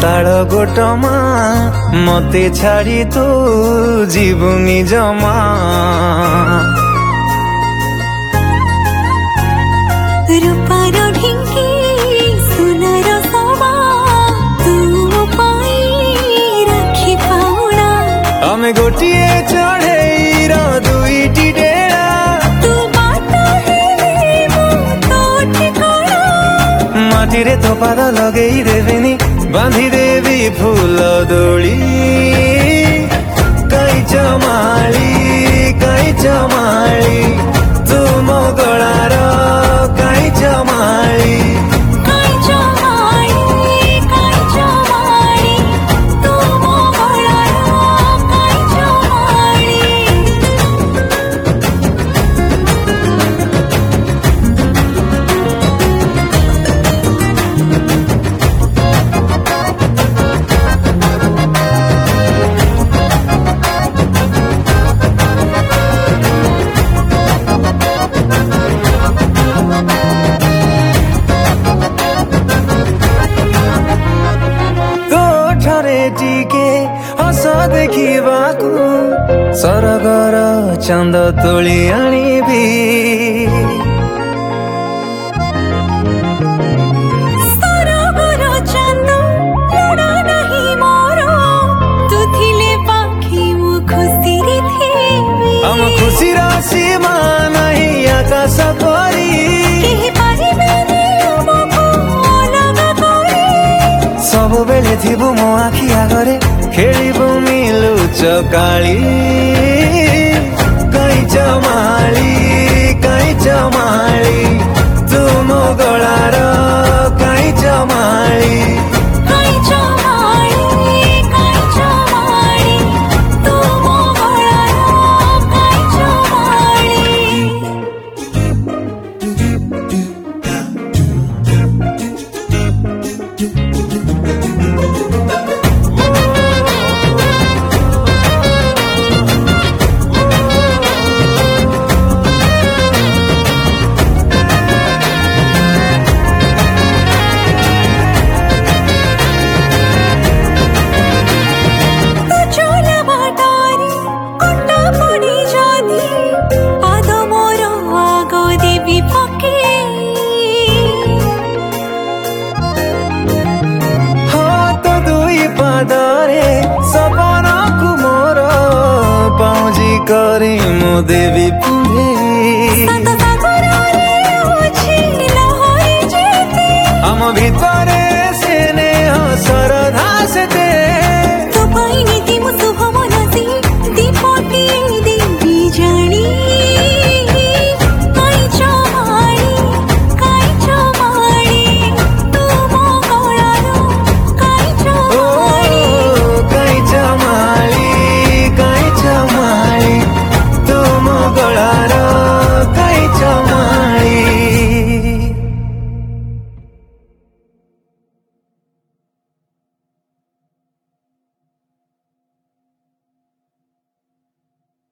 ताल गोटमा मते छाड़ी तू जीवनी जमा रूपार ढिंकी सुनार समा तू मो पाई राखी पाउना आमे गोटिए चढ़ेईर दुईटी डेरा तू बात हेले मो तो ठिकाना माटी रे तो पाद लगेई देवेनी बांधी देवी फूल दोली कई चमाली तू मो गଳାर कई चमाली काई चमाली तू मो गଳାर काई चमाली टिके हस देखिबाकू सरगर चांद तोली आनिबी सरगर चांद लोड़ा नहीं मोर तू थिले पाखी मु खुशी रे थेबी हम खुशी राशि नहीं आकाश परी केही पारिबे रे हमको अलग करी सब बेले थिबु मो आखि आगरे खेलिबु मिलु चकाली कई चमाली तू मो गଳାर कई चमाली काई चमाली तू मो गଳାर काई चमाली सपना को मोर पाउजी करी मो देवी पुंधे आम भितरे स्नेह सरधा सेते तो पाई नीति मु शुभ मनसी दीपटी देवी जानी काई चमाली तू मो गଳାर काई चमाली कई चमाली तू मो गଳାर